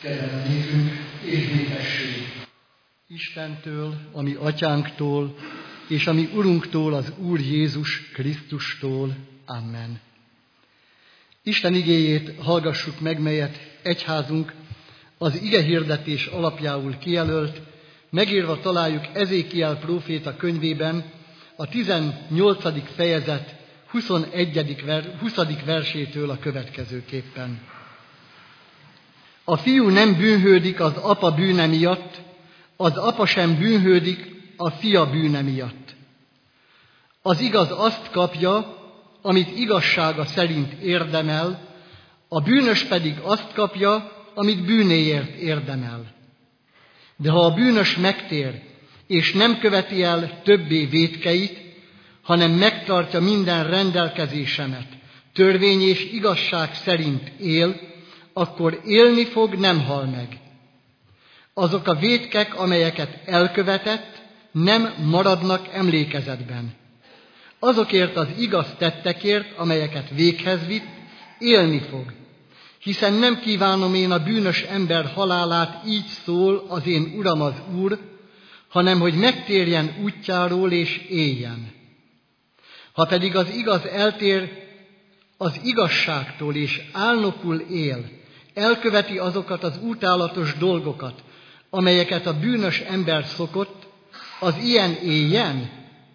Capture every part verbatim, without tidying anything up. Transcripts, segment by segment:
Kegyelem nékünk és békesség Istentől, a mi atyánktól, és a mi Urunktól, az Úr Jézus Krisztustól. Amen. Isten igéjét hallgassuk meg, melyet egyházunk az igehirdetés alapjául kijelölt, megírva találjuk Ezékiel próféta könyvében, a tizennyolcadik fejezet huszonegyedik huszadik versétől a következőképpen. A fiú nem bűnhődik az apa bűne miatt, az apa sem bűnhődik a fia bűne miatt. Az igaz azt kapja, amit igazsága szerint érdemel, a bűnös pedig azt kapja, amit bűnéért érdemel. De ha a bűnös megtér, és nem követi el többé vétkeit, hanem megtartja minden rendelkezésemet, törvény és igazság szerint él, akkor élni fog, nem hal meg. Azok a vétkek, amelyeket elkövetett, nem maradnak emlékezetben. Azokért az igaz tettekért, amelyeket véghez vitt, élni fog. Hiszen nem kívánom én a bűnös ember halálát, így szól az én Uram az Úr, hanem hogy megtérjen útjáról és éljen. Ha pedig az igaz eltér az igazságtól és álnokul él, elköveti azokat az utálatos dolgokat, amelyeket a bűnös ember szokott, az ilyen éljen.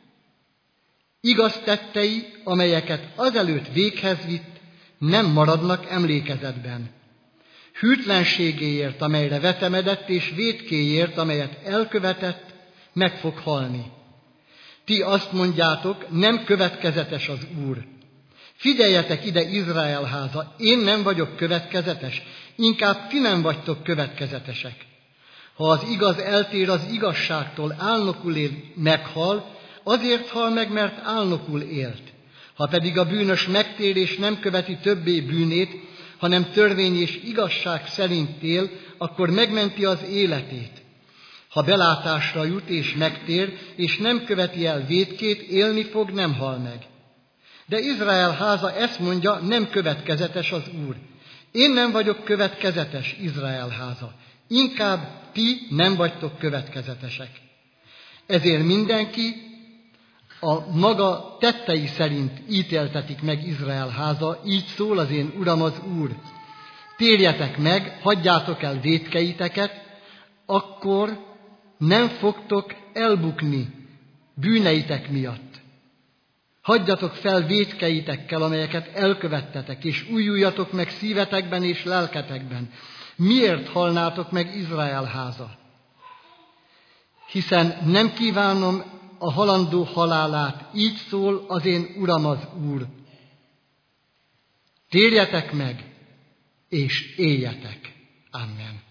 Igaz tettei, amelyeket azelőtt véghez vitt, nem maradnak emlékezetben. Hűtlenségéért, amelyre vetemedett, és vétkéért, amelyet elkövetett, meg fog halni. Ti azt mondjátok, nem következetes az Úr. Figyeljetek ide, Izrael háza, én nem vagyok következetes, inkább ti nem vagytok következetesek. Ha az igaz eltér az igazságtól, álnokul él, meghal, azért hal meg, mert álnokul élt. Ha pedig a bűnös megtér és nem követi többé bűnét, hanem törvény és igazság szerint él, akkor megmenti az életét. Ha belátásra jut és megtér, és nem követi el vétkét, élni fog, nem hal meg. De Izrael háza ezt mondja, nem következetes az Úr. Én nem vagyok következetes, Izrael háza. Inkább ti nem vagytok következetesek. Ezért mindenki a maga tettei szerint ítéltetik meg Izrael háza, így szól az én Uram az Úr. Térjetek meg, hagyjátok el vétkeiteket, akkor nem fogtok elbukni bűneitek miatt. Hagyjatok fel vétkeitekkel, amelyeket elkövettetek, és újuljatok meg szívetekben és lelketekben. Miért halnátok meg, Izrael háza? Hiszen nem kívánom a halandó halálát, így szól az én Uram az Úr. Térjetek meg, és éljetek. Amen.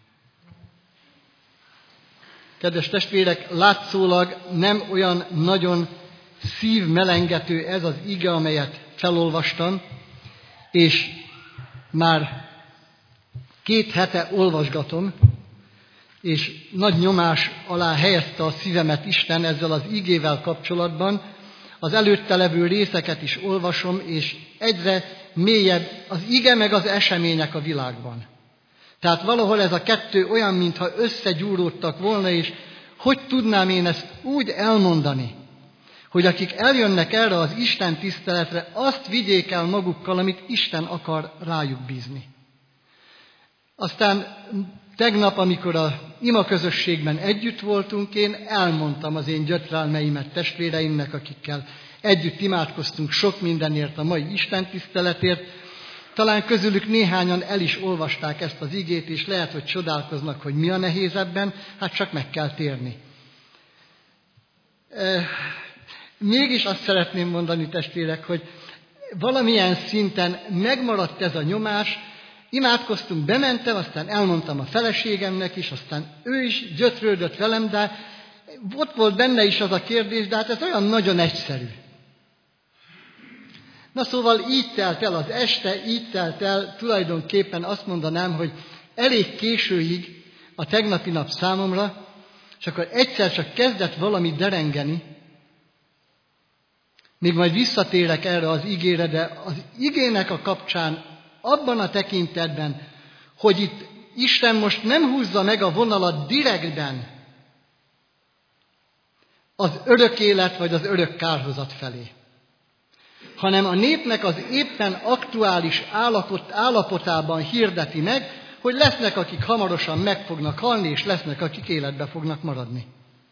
Kedves testvérek, látszólag nem olyan nagyon szívmelengető ez az ige, amelyet felolvastam, és már két hete olvasgatom, és nagy nyomás alá helyezte a szívemet Isten ezzel az igével kapcsolatban. Az előtte levő részeket is olvasom, és egyre mélyebb az ige meg az események a világban. Tehát valahol ez a kettő olyan, mintha összegyúródtak volna, és hogy tudnám én ezt úgy elmondani, hogy akik eljönnek erre az Isten tiszteletre, azt vigyék el magukkal, amit Isten akar rájuk bízni. Aztán tegnap, amikor a ima közösségben együtt voltunk, én elmondtam az én gyötrelmeimet testvéreimnek, akikkel együtt imádkoztunk sok mindenért, a mai Isten tiszteletért. Talán közülük néhányan el is olvasták ezt az igét, és lehet, hogy csodálkoznak, hogy mi a nehéz ebben, hát csak meg kell térni. E, mégis azt szeretném mondani, testvérek, hogy valamilyen szinten megmaradt ez a nyomás. Imádkoztunk, bementem, aztán elmondtam a feleségemnek is, aztán ő is gyötrődött velem, de ott volt benne is az a kérdés, de hát ez olyan nagyon egyszerű. Na szóval így telt el az este, így telt el, tulajdonképpen azt mondanám, hogy elég későig a tegnapi nap számomra, és akkor egyszer csak kezdett valami derengeni, még majd visszatérek erre az igére, de az igének a kapcsán abban a tekintetben, hogy itt Isten most nem húzza meg a vonalat direktben az örök élet vagy az örök kárhozat felé, hanem a népnek az éppen aktuális állapot, állapotában hirdeti meg, hogy lesznek, akik hamarosan meg fognak halni, és lesznek, akik életbe fognak maradni.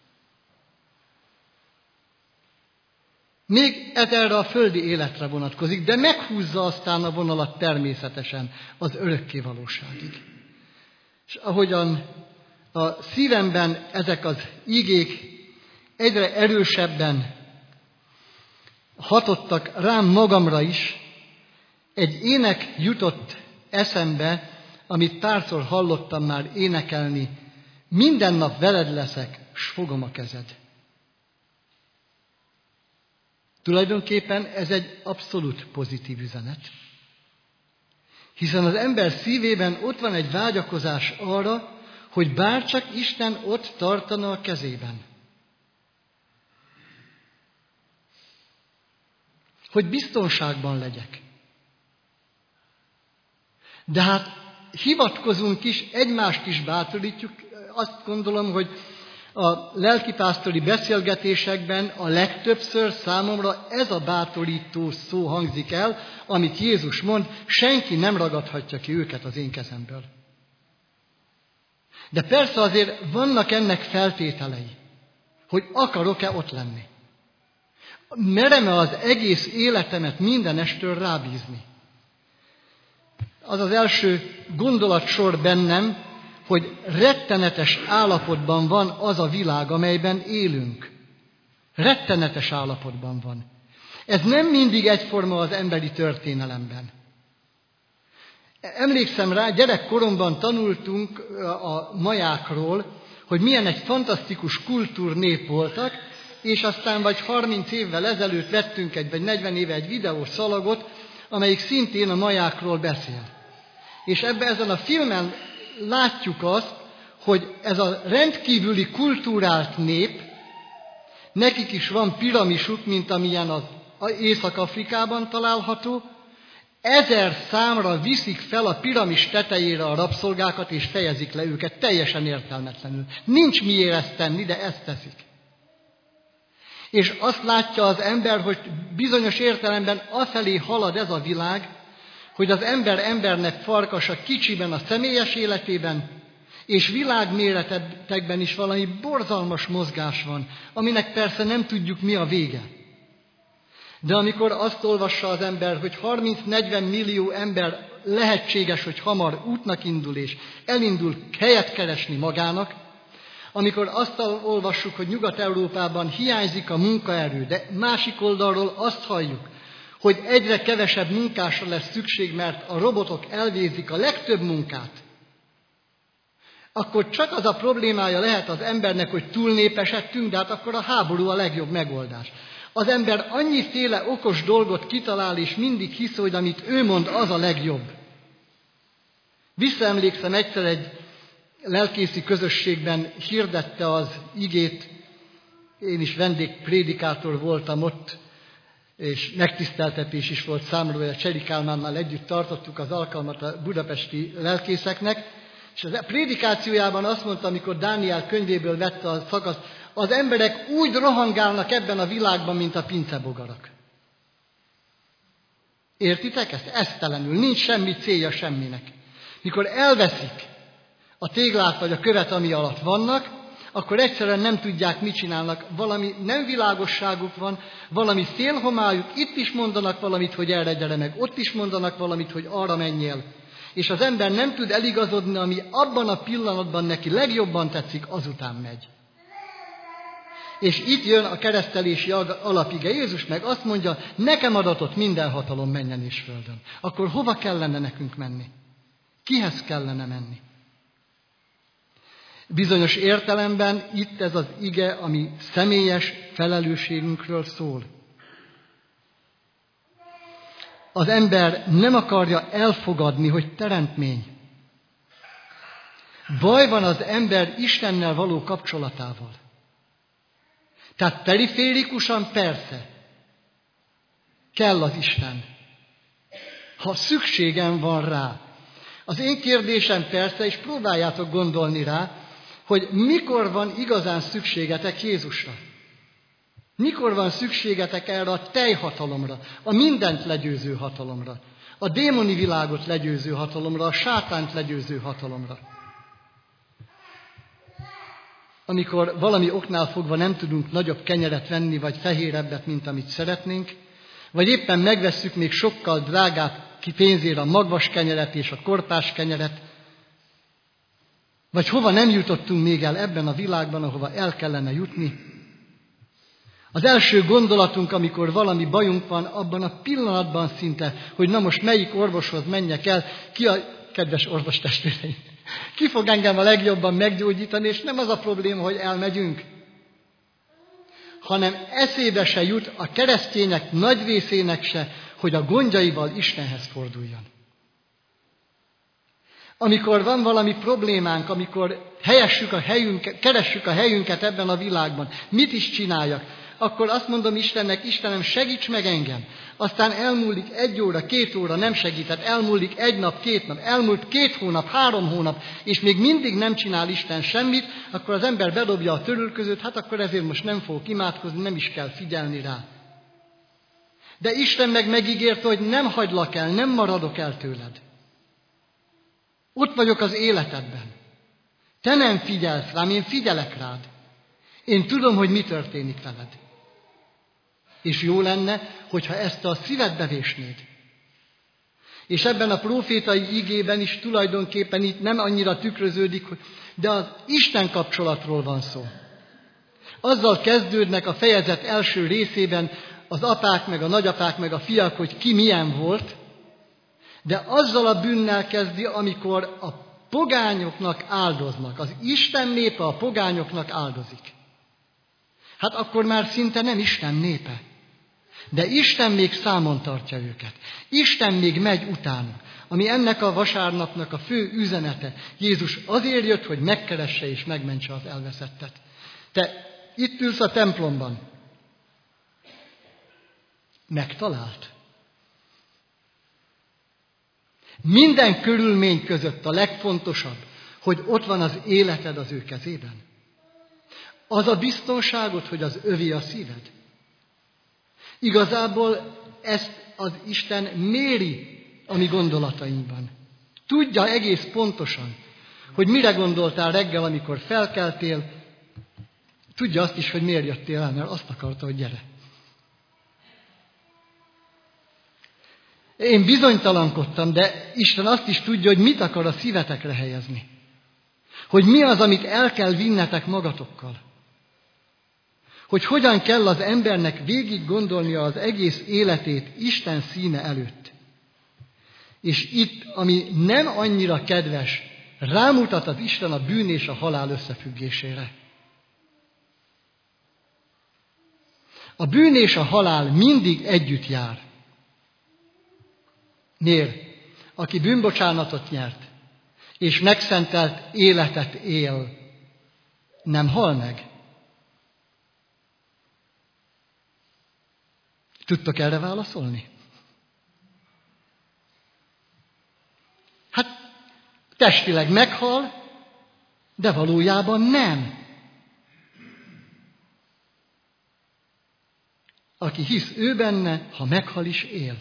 Még ez erre a földi életre vonatkozik, de meghúzza aztán a vonalat természetesen az örökké valóságig. És ahogyan a szívemben ezek az igék egyre erősebben hatottak rám magamra is, egy ének jutott eszembe, amit párszor hallottam már énekelni: minden nap veled leszek, s fogom a kezed. Tulajdonképpen ez egy abszolút pozitív üzenet. Hiszen az ember szívében ott van egy vágyakozás arra, hogy bárcsak Isten ott tartana a kezében. Hogy biztonságban legyek. De hát hivatkozunk is, egymást is bátorítjuk. Azt gondolom, hogy a lelkipásztori beszélgetésekben a legtöbbször számomra ez a bátorító szó hangzik el, amit Jézus mond: senki nem ragadhatja ki őket az én kezemből. De persze azért vannak ennek feltételei, hogy akarok-e ott lenni. Merem-e az egész életemet mindenestől rábízni? Az az első gondolatsor bennem, hogy rettenetes állapotban van az a világ, amelyben élünk. Rettenetes állapotban van. Ez nem mindig egyforma az emberi történelemben. Emlékszem rá, gyerekkoromban tanultunk a majákról, hogy milyen egy fantasztikus kultúrnép voltak, és aztán vagy harminc évvel ezelőtt vettünk egy, vagy negyven éve egy videós szalagot, amelyik szintén a majákról beszél. És ebben ezen a filmen látjuk azt, hogy ez a rendkívüli kultúrált nép, nekik is van piramisuk, mint amilyen az Észak-Afrikában található, ezer számra viszik fel a piramis tetejére a rabszolgákat, és fejezik le őket teljesen értelmetlenül. Nincs miért ezt tenni, de ezt teszik. És azt látja az ember, hogy bizonyos értelemben afelé halad ez a világ, hogy az ember embernek farkasa kicsiben a személyes életében, és világméretekben is valami borzalmas mozgás van, aminek persze nem tudjuk, mi a vége. De amikor azt olvassa az ember, hogy harminc-negyven millió ember lehetséges, hogy hamar útnak indul, és elindul helyet keresni magának, amikor azt olvassuk, hogy Nyugat-Európában hiányzik a munkaerő, de másik oldalról azt halljuk, hogy egyre kevesebb munkásra lesz szükség, mert a robotok elvégzik a legtöbb munkát, akkor csak az a problémája lehet az embernek, hogy túlnépesedtünk, de hát akkor a háború a legjobb megoldás. Az ember annyiféle okos dolgot kitalál, és mindig hisz, hogy amit ő mond, az a legjobb. Visszaemlékszem, egyszer egy lelkészi közösségben hirdette az igét, én is vendégprédikátor voltam ott, és megtiszteltetés is volt számomra, hogy a Cseri Kálmánnal együtt tartottuk az alkalmat a budapesti lelkészeknek, és a prédikációjában azt mondta, amikor Dániel könyvéből vette a szakaszt: az emberek úgy rohangálnak ebben a világban, mint a pincebogarak. Értitek ezt? Esztelenül, nincs semmi célja semminek. Mikor elveszik a téglát vagy a követ, ami alatt vannak, akkor egyszerűen nem tudják, mit csinálnak. Valami nem világosságuk van, valami félhomályuk, itt is mondanak valamit, hogy erre gyere meg, ott is mondanak valamit, hogy arra menjél. És az ember nem tud eligazodni, ami abban a pillanatban neki legjobban tetszik, azután megy. És itt jön a keresztelési alapige. Jézus meg azt mondja: nekem adatott minden hatalom mennyen és földön. Akkor hova kellene nekünk menni? Kihez kellene menni? Bizonyos értelemben itt ez az ige, ami személyes felelősségünkről szól. Az ember nem akarja elfogadni, hogy teremtmény. Baj van az ember Istennel való kapcsolatával. Tehát periférikusan persze, kell az Isten. Ha szükségem van rá, Az én kérdésem persze, és próbáljátok gondolni rá, hogy mikor van igazán szükségetek Jézusra. Mikor van szükségetek erre a teljhatalomra, a mindent legyőző hatalomra, a démoni világot legyőző hatalomra, a sátánt legyőző hatalomra. Amikor valami oknál fogva nem tudunk nagyobb kenyeret venni, vagy fehérebbet, mint amit szeretnénk, vagy éppen megvesszük még sokkal drágább pénzére a magvas kenyeret és a korpás kenyeret, vagy hova nem jutottunk még el ebben a világban, ahova el kellene jutni. Az első gondolatunk, amikor valami bajunk van, abban a pillanatban szinte, hogy na most melyik orvoshoz menjek el, ki a kedves orvostestvéreim, ki fog engem a legjobban meggyógyítani, és nem az a probléma, hogy elmegyünk, hanem eszébe se jut a keresztények nagy részének se, hogy a gondjaival Istenhez forduljon. Amikor van valami problémánk, amikor helyessük a helyünket, keressük a helyünket ebben a világban, mit is csináljak, akkor azt mondom Istennek, Istenem, segíts meg engem. Aztán elmúlik egy óra, két óra, nem segített, elmúlik egy nap, két nap, elmúlt két hónap, három hónap, és még mindig nem csinál Isten semmit, akkor az ember bedobja a törülközőt, hát akkor ezért most nem fogok imádkozni, nem is kell figyelni rá. De Isten meg megígérte, hogy nem hagylak el, nem maradok el tőled. Ott vagyok az életedben. Te nem figyelsz rám, én figyelek rád. Én tudom, hogy mi történik veled. És jó lenne, hogyha ezt a szívedbe vésnéd. És ebben a prófétai igében is tulajdonképpen itt nem annyira tükröződik, de az Isten kapcsolatról van szó. Azzal kezdődnek a fejezet első részében az apák, meg a nagyapák, meg a fiak, hogy ki milyen volt, de azzal a bűnnel kezdi, amikor a pogányoknak áldoznak. Az Isten népe a pogányoknak áldozik. Hát akkor már szinte nem Isten népe. De Isten még számon tartja őket. Isten még megy utánuk. Ami ennek a vasárnapnak a fő üzenete. Jézus azért jött, hogy megkeresse és megmentse az elveszettet. Te itt ülsz a templomban. Megtalált. Minden körülmény között a legfontosabb, hogy ott van az életed az ő kezében. Az a biztonságot, hogy az övé a szíved. Igazából ezt az Isten méri a mi gondolatainkban. Tudja egész pontosan, hogy mire gondoltál reggel, amikor felkeltél. Tudja azt is, hogy miért jöttél el, mert azt akarta, hogy gyere. Én bizonytalankodtam, de Isten azt is tudja, hogy mit akar a szívetekre helyezni. Hogy mi az, amit el kell vinnetek magatokkal. Hogy hogyan kell az embernek végig gondolnia az egész életét Isten színe előtt. És itt, ami nem annyira kedves, rámutat az Isten a bűn és a halál összefüggésére. A bűn és a halál mindig együtt jár. Miért? Aki bűnbocsánatot nyert, és megszentelt életet él, nem hal meg. Tudtok erre válaszolni? Hát testileg meghal, de valójában nem. Aki hisz ő benne, ha meghal is él.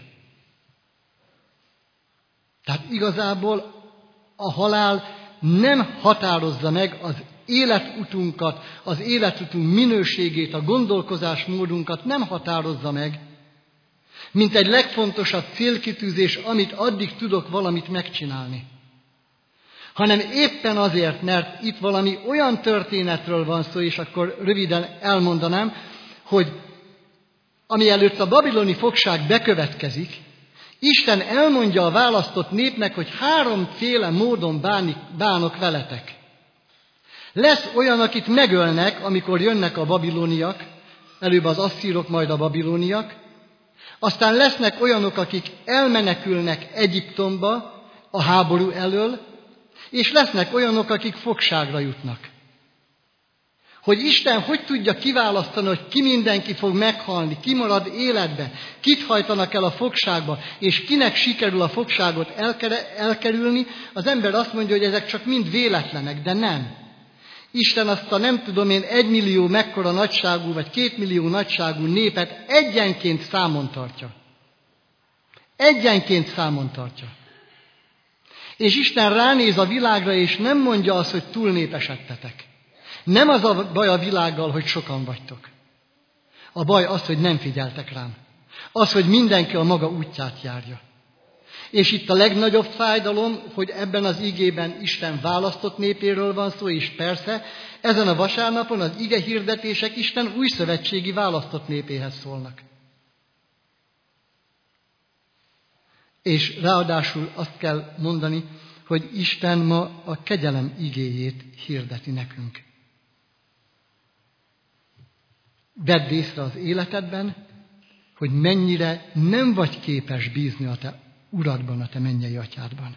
Tehát igazából a halál nem határozza meg az életutunkat, az életutunk minőségét, a gondolkozásmódunkat nem határozza meg, mint egy legfontosabb célkitűzés, amit addig tudok valamit megcsinálni. Hanem éppen azért, mert itt valami olyan történetről van szó, és akkor röviden elmondanám, hogy ami előtt a babiloni fogság bekövetkezik, Isten elmondja a választott népnek, hogy háromféle módon bánik, bánok veletek. Lesz olyan, akit megölnek, amikor jönnek a babiloniak, előbb az asszírok, majd a babiloniak. Aztán lesznek olyanok, akik elmenekülnek Egyiptomba a háború elől, és lesznek olyanok, akik fogságra jutnak. Hogy Isten hogy tudja kiválasztani, hogy ki mindenki fog meghalni, ki marad életbe, kit hajtanak el a fogságba, és kinek sikerül a fogságot elkerülni, az ember azt mondja, hogy ezek csak mind véletlenek, de nem. Isten azt a nem tudom én egymillió mekkora nagyságú, vagy kétmillió nagyságú népet egyenként számon tartja. Egyenként számon tartja. És Isten ránéz a világra, és nem mondja azt, hogy túlnépesedtetek. Nem az a baj a világgal, hogy sokan vagytok. A baj az, hogy nem figyeltek rám. Az, hogy mindenki a maga útját járja. És itt a legnagyobb fájdalom, hogy ebben az igében Isten választott népéről van szó, és persze ezen a vasárnapon az ige hirdetések Isten újszövetségi választott népéhez szólnak. És ráadásul azt kell mondani, hogy Isten ma a kegyelem igéjét hirdeti nekünk. Vedd észre az életedben, hogy mennyire nem vagy képes bízni a te Uradban, a te mennyei atyádban.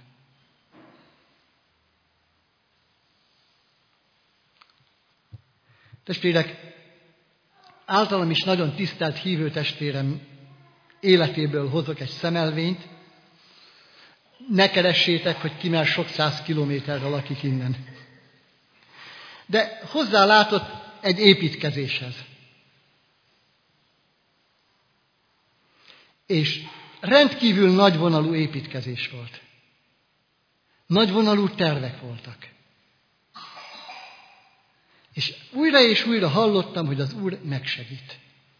Testvérek, általam is nagyon tisztelt hívő testvérem életéből hozok egy szemelvényt. Ne keressétek, hogy ki már sok száz kilométerre lakik innen. De hozzálátott egy építkezéshez. És rendkívül nagyvonalú építkezés volt. Nagyvonalú tervek voltak. És újra és újra hallottam, hogy az Úr megsegít.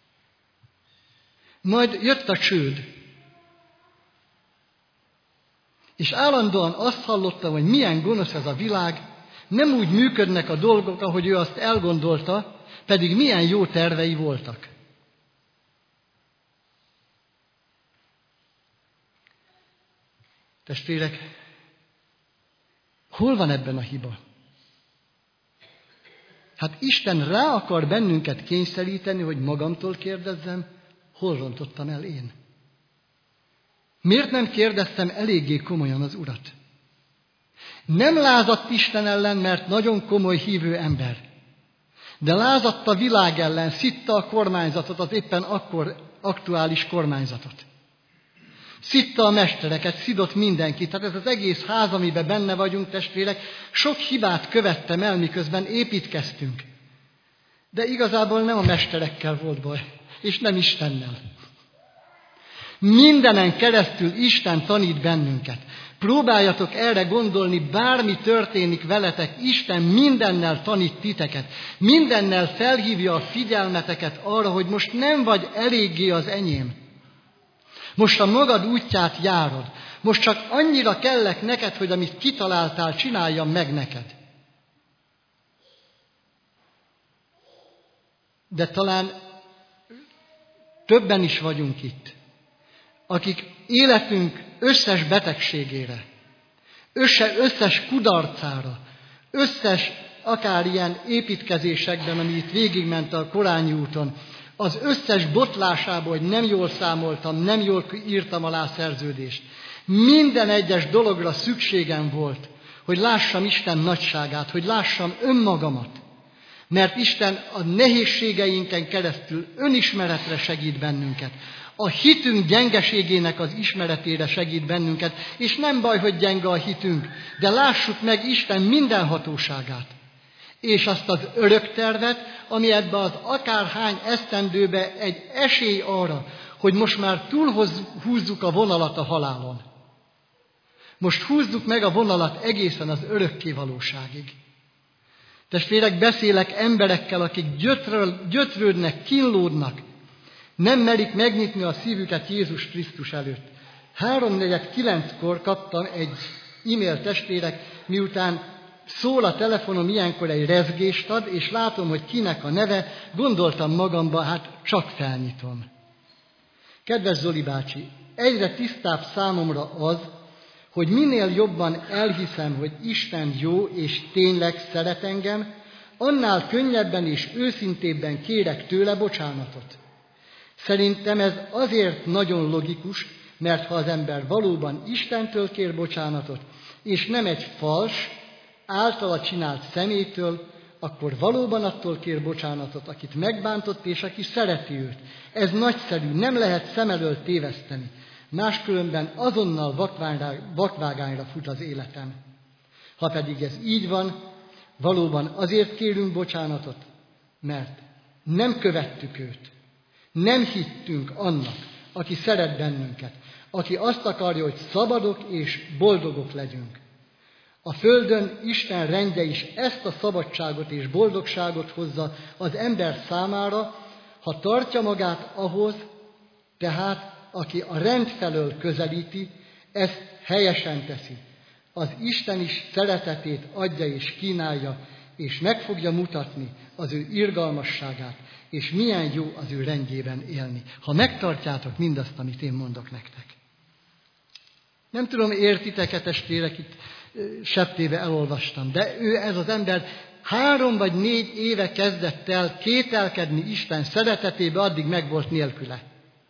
Majd jött a csőd. És állandóan azt hallottam, hogy milyen gonosz ez a világ, nem úgy működnek a dolgok, ahogy ő azt elgondolta, pedig milyen jó tervei voltak. Testvérek, hol van ebben a hiba? Hát Isten rá akar bennünket kényszeríteni, hogy magamtól kérdezzem, hol rontottam el én? Miért nem kérdeztem eléggé komolyan az Urat? Nem lázadt Isten ellen, mert nagyon komoly hívő ember, de lázadt a világ ellen, szitta a kormányzatot, az éppen akkor aktuális kormányzatot. Szitta a mestereket, szidott mindenkit. Tehát ez az egész ház, amiben benne vagyunk, testvérek, sok hibát követtem el, miközben építkeztünk. De igazából nem a mesterekkel volt baj, és nem Istennel. Mindenen keresztül Isten tanít bennünket. Próbáljatok erre gondolni, bármi történik veletek, Isten mindennel tanít titeket. Mindennel felhívja a figyelmeteket arra, hogy most nem vagy eléggé az enyém. Most a magad útját járod. Most csak annyira kellek neked, hogy amit kitaláltál, csináljam meg neked. De talán többen is vagyunk itt, akik életünk összes betegségére, összes kudarcára, összes akár ilyen építkezésekben, ami itt végigment a Korányi úton, az összes botlásából, hogy nem jól számoltam, nem jól írtam alá szerződést. Minden egyes dologra szükségem volt, hogy lássam Isten nagyságát, hogy lássam önmagamat. Mert Isten a nehézségeinken keresztül önismeretre segít bennünket. A hitünk gyengeségének az ismeretére segít bennünket, és nem baj, hogy gyenge a hitünk, de lássuk meg Isten mindenhatóságát. És azt az örök tervet, ami ebbe az akárhány esztendőbe egy esély arra, hogy most már túlhúzzuk a vonalat a halálon. Most húzzuk meg a vonalat egészen az örökké valóságig. Testvérek, beszélek emberekkel, akik gyötröl, gyötrődnek, kínlódnak, nem merik megnyitni a szívüket Jézus Krisztus előtt. Háromnegyed kilenckor kaptam egy e-mail, testvérek, miután szól a telefonom, ilyenkor egy rezgést ad, és látom, hogy kinek a neve, gondoltam magamba, hát csak felnyitom. Kedves Zoli bácsi, egyre tisztább számomra az, hogy minél jobban elhiszem, hogy Isten jó és tényleg szeret engem, annál könnyebben és őszintébben kérek tőle bocsánatot. Szerintem ez azért nagyon logikus, mert ha az ember valóban Istentől kér bocsánatot, és nem egy fals, általa csinált szemétől, akkor valóban attól kér bocsánatot, akit megbántott és aki szereti őt. Ez nagyszerű, nem lehet szem elől téveszteni. Máskülönben azonnal vakvágányra fut az életem. Ha pedig ez így van, valóban azért kérünk bocsánatot, mert nem követtük őt. Nem hittünk annak, aki szeret bennünket, aki azt akarja, hogy szabadok és boldogok legyünk. A földön Isten rendje is ezt a szabadságot és boldogságot hozza az ember számára, ha tartja magát ahhoz, tehát aki a rend felől közelíti, ezt helyesen teszi. Az Isten is szeretetét adja és kínálja, és meg fogja mutatni az ő irgalmasságát, és milyen jó az ő rendjében élni, ha megtartjátok mindazt, amit én mondok nektek. Nem tudom, értitek-e, testvérek, itt septébe elolvastam, de ő, ez az ember három vagy négy éve kezdett el kételkedni Isten szeretetébe, addig meg volt nélküle.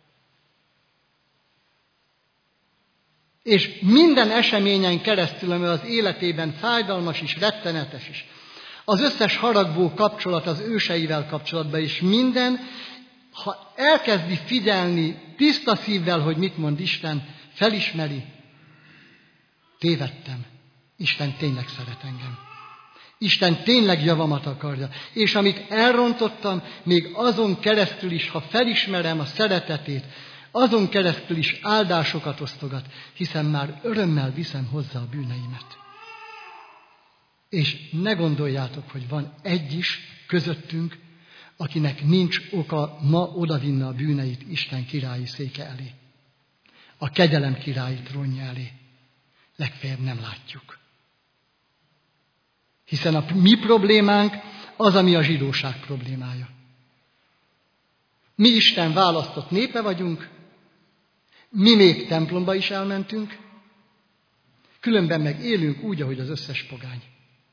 És minden eseményen keresztül, ami az életében fájdalmas is, rettenetes is, az összes haragvó kapcsolat az őseivel kapcsolatban, és minden, ha elkezdi figyelni tiszta szívvel, hogy mit mond Isten, felismeri, tévedtem. Isten tényleg szeret engem. Isten tényleg javamat akarja. És amit elrontottam, még azon keresztül is, ha felismerem a szeretetét, azon keresztül is áldásokat osztogat, hiszen már örömmel viszem hozzá a bűneimet. És ne gondoljátok, hogy van egy is közöttünk, akinek nincs oka ma odavinna a bűneit Isten királyi széke elé. A kegyelem királyi trónja elé. Legfeljebb nem látjuk. Hiszen a mi problémánk az, ami a zsidóság problémája. Mi Isten választott népe vagyunk, mi még templomba is elmentünk, különben meg élünk úgy, ahogy az összes pogány.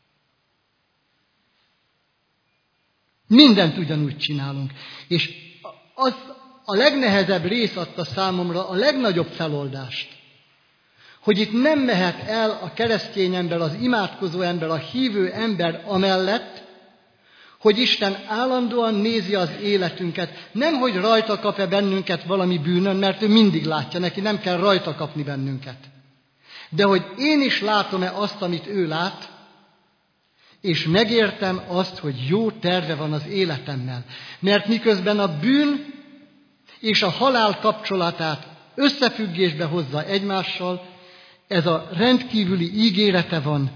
Mindent ugyanúgy csinálunk. És az a legnehezebb rész adta számomra a legnagyobb feloldást, hogy itt nem mehet el a keresztény ember, az imádkozó ember, a hívő ember amellett, hogy Isten állandóan nézi az életünket. Nem, hogy rajta kap-e bennünket valami bűnön, mert ő mindig látja, neki nem kell rajta kapni bennünket. De hogy én is látom-e azt, amit ő lát, és megértem azt, hogy jó terve van az életemmel. Mert miközben a bűn és a halál kapcsolatát összefüggésbe hozza egymással, ez a rendkívüli ígérete van.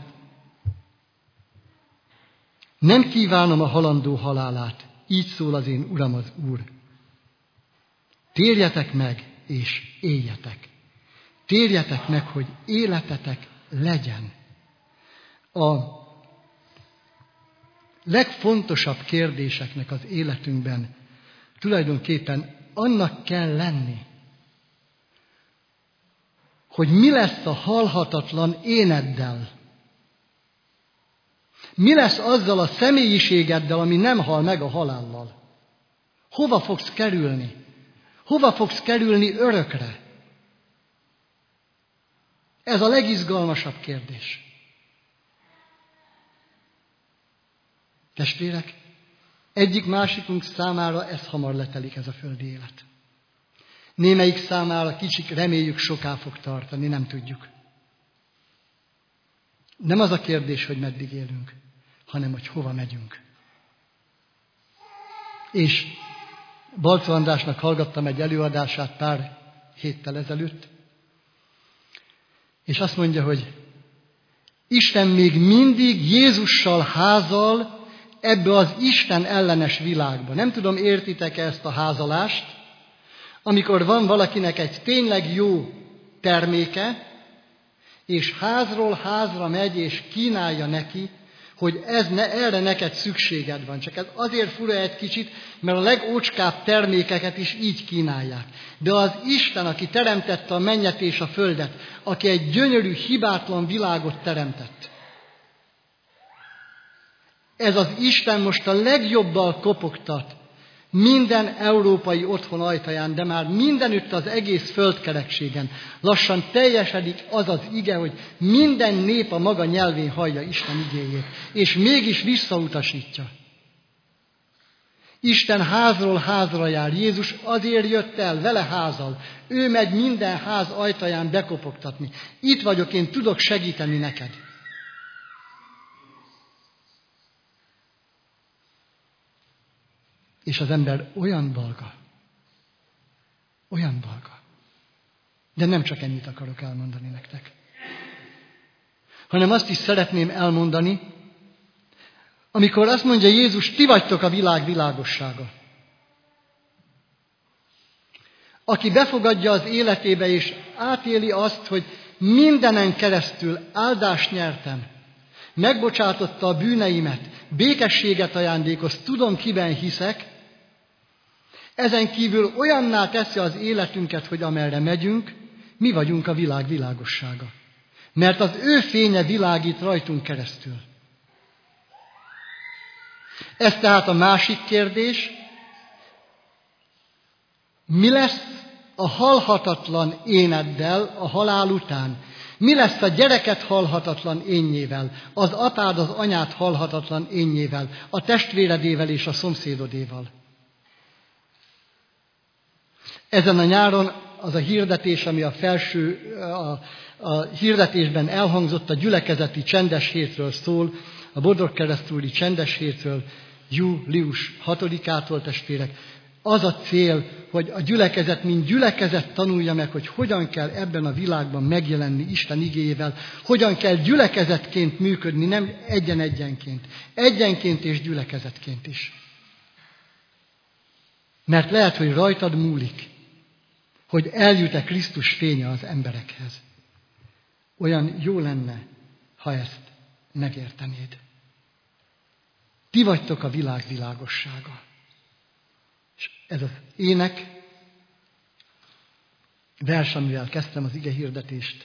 Nem kívánom a halandó halálát, így szól az én Uram az Úr. Térjetek meg, és éljetek. Térjetek meg, hogy életetek legyen. A legfontosabb kérdéseknek az életünkben tulajdonképpen annak kell lenni, hogy mi lesz a halhatatlan éneddel. Mi lesz azzal a személyiségeddel, ami nem hal meg a halállal? Hova fogsz kerülni? Hova fogsz kerülni örökre? Ez a legizgalmasabb kérdés. Testvérek, egyik másikunk számára ez hamar letelik, ez a földi élet. Némelyik számára kicsik, reméljük soká fog tartani, nem tudjuk. Nem az a kérdés, hogy meddig élünk, hanem hogy hova megyünk. És Balczó Andrásnak hallgattam egy előadását pár héttel ezelőtt, és azt mondja, hogy Isten még mindig Jézussal házal ebbe az Isten ellenes világba. Nem tudom, értitek-e ezt a házalást, amikor van valakinek egy tényleg jó terméke, és házról házra megy, és kínálja neki, hogy ez ne, erre neked szükséged van. Csak ez azért fura egy kicsit, mert a legócskább termékeket is így kínálják. De az Isten, aki teremtette a mennyet és a földet, aki egy gyönyörű, hibátlan világot teremtett, ez az Isten most a legjobbal kopogtat Minden európai otthon ajtaján, de már mindenütt az egész földkerekségen lassan teljesedik az az ige, hogy minden nép a maga nyelvén hallja Isten igéjét, és mégis visszautasítja. Isten házról házra jár, Jézus azért jött el, vele házal. Ő megy minden ház ajtaján bekopogtatni. Itt vagyok, én tudok segíteni neked. És az ember olyan balga, olyan balga. De nem csak ennyit akarok elmondani nektek, hanem azt is szeretném elmondani, amikor azt mondja Jézus, ti vagytok a világ világossága. Aki befogadja az életébe és átéli azt, hogy mindenen keresztül áldást nyertem, megbocsátotta a bűneimet, békességet ajándékoz, tudom, kiben hiszek, ezen kívül olyanná teszi az életünket, hogy amerre megyünk, mi vagyunk a világ világossága. Mert az ő fénye világít rajtunk keresztül. Ez tehát a másik kérdés. Mi lesz a halhatatlan éneddel a halál után? Mi lesz a gyereket halhatatlan énnyével, az apád az anyád halhatatlan énnyével, a testvéredével és a szomszédodéval? Ezen a nyáron az a hirdetés, ami a felső, a, a hirdetésben elhangzott, a gyülekezeti csendes hétről szól, a Bodrogkeresztúri csendes hétről, július hatodikától, testvérek. Az a cél, hogy a gyülekezet, mint gyülekezet tanulja meg, hogy hogyan kell ebben a világban megjelenni Isten igéjével, hogyan kell gyülekezetként működni, nem egyen-egyenként, egyenként és gyülekezetként is. Mert lehet, hogy rajtad múlik, hogy eljut-e Krisztus fénye az emberekhez. Olyan jó lenne, ha ezt megértenéd. Ti vagytok a világ világossága. És ez az ének, vers, amivel kezdtem az ige hirdetést.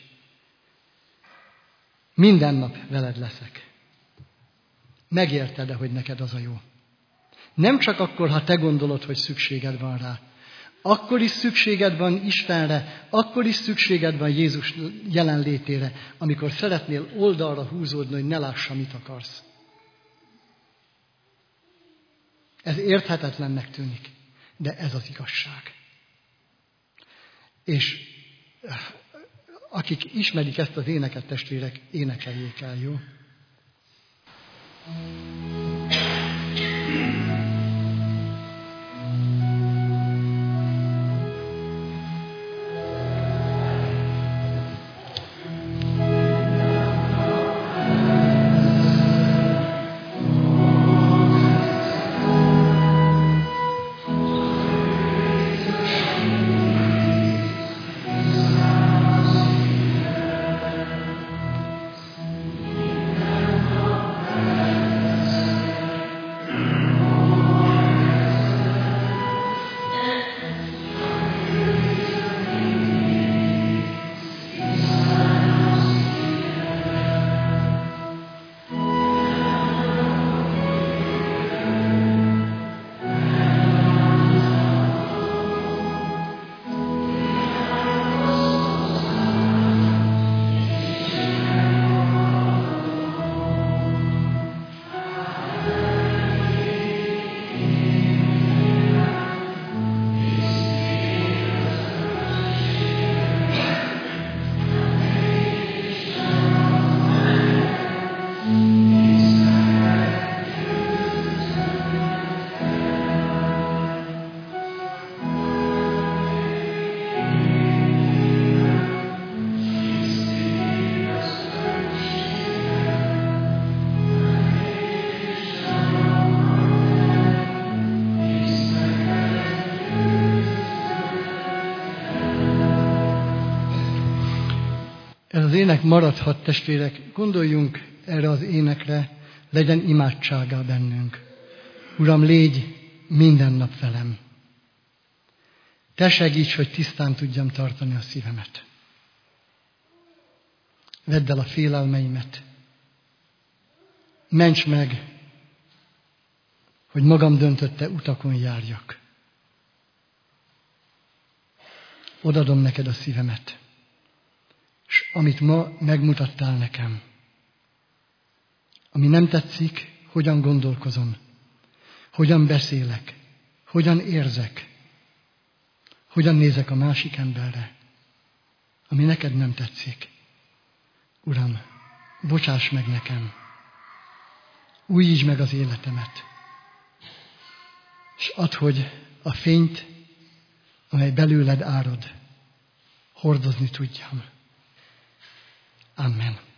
Minden nap veled leszek. Megérted-e, hogy neked az a jó? Nem csak akkor, ha te gondolod, hogy szükséged van rá. Akkor is szükséged van Istenre, akkor is szükséged van Jézus jelenlétére, amikor szeretnél oldalra húzódni, hogy ne lássa, mit akarsz. Ez érthetetlennek tűnik, de ez az igazság. És akik ismerik ezt az éneket, testvérek, énekeljék el, jó? Ez az ének maradhat, testvérek, gondoljunk erre az énekre, legyen imádsága bennünk. Uram, légy minden nap velem. Te segíts, hogy tisztán tudjam tartani a szívemet. Vedd el a félelmeimet. Ments meg hogy magam döntötte utakon járjak. Odadom neked a szívemet, és amit ma megmutattál nekem, ami nem tetszik, hogyan gondolkozom, hogyan beszélek, hogyan érzek, hogyan nézek a másik emberre, ami neked nem tetszik. Uram, bocsáss meg nekem, újítsd meg az életemet, és add, hogy a fényt, amely belőled árad, hordozni tudjam. Amen.